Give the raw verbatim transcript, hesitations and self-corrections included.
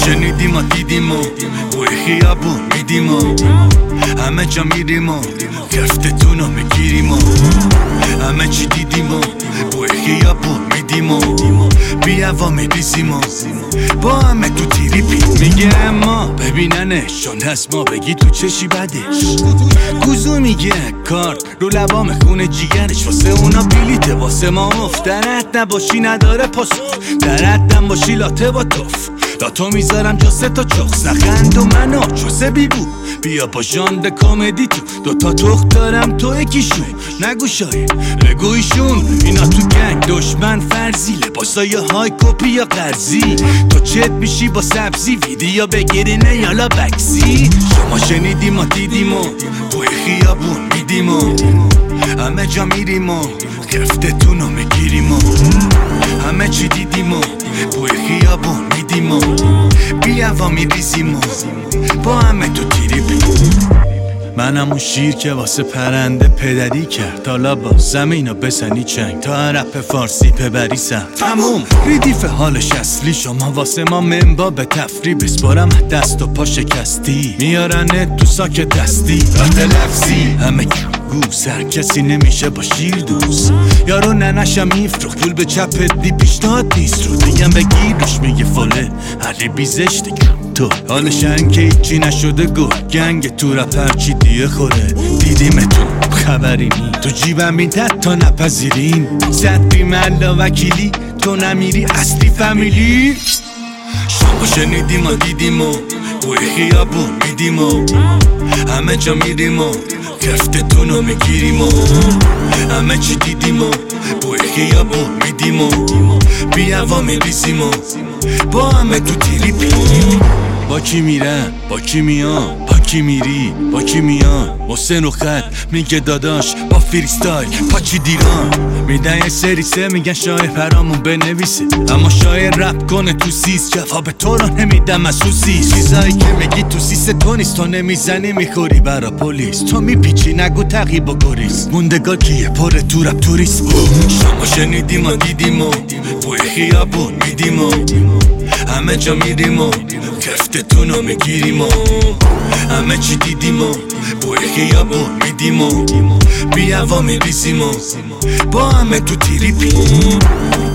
شنیدیم و دیدیم و بوی خیابون میدیم و همه جا میریم و گفتتون رو میگیریم و همه چی دیدیم و بوی خیابون میدیم و بیا و میریزیم و با همه تو تیری پی میگه اما ببیننشون هست ما بگی تو چشی بدش گوزو میگه کارت رو لبام خونه جیگرش واسه اونا بیلیته واسه ما افتنت نباشی نداره پاسخ درتم باشی لاته با توف لاتو میذارم جا سه تا چخ سخند و منو چوسه بیبو بیا با ژانر کامدی تو دوتا تخت دارم تو یکیشون نگو شاید بگویشون اینا تو گنگ دشمن فرضی لباسای های کپی یا قرضی تو چت میشی با سبزی ویدیو بگیرینه یالا بکسی شما شنیدیم و دیدیم و توی خیابون میدیم و همه جا میریم و گفتتون رو میگیریم و همه چی دیدیم و توی خیابون میدیم و بیا و میریزیم و با همه تو تیری بی منم اون شیر که واسه پرنده پدری کرد حالا با زمینو بزنی چنگ تا رپ فارسی پبری سم تموم ریدیف حالش اصلی شما واسه ما منبا به تفری بسپارم دست و پا شکستی میارنت تو ساک دستی رات لفظی همه گو سر کسی نمیشه با شیر دوست یارو ننشم میفروخت پول به چپت دی پیشتاد نیست رو دیگم بگیرش میگه فله علی بیزش دیگم تو حالش انکه ایچی نشده گو گنگ تو رپر چی دیه خوره دیدیم تو خبری نی تو جیبم این تد تا نپذیرین زد بیملا وکیلی تو نمیری اصلی فامیلی شما شنیدیم و دیدیم و توی خیابون میدیم و همه جا میریم و گفتتون رو میگیریم و همه چی دیدیم و توی خیابون میدیم و بیا و میریزیم و با همه تو تیری پی با کی میرن با کی میان با کی میری با کی میان حسین و خط میگه داداش با فریستایل پاچی دیران میدن یه سری سه میگن شاعر پرامون بنویسه اما شاعر رپ کنه تو سیس جواب تو رو نمیدم از تو سیس چیزایی که میگی تو سیس تو نیست تو نمیزنی میخوری برا پلیس تو میپیچی نگو تقیب و گریز موندگار کیه پره تو رپ توریست شما شنیدیم و دیدیم و توی خیابون میدیم و همه جا میریم و گفتتون رو میگیریم و همه چی دیدیم و بوی خیابون میدیم و بیا و میریزیم و با همه تو تیری پی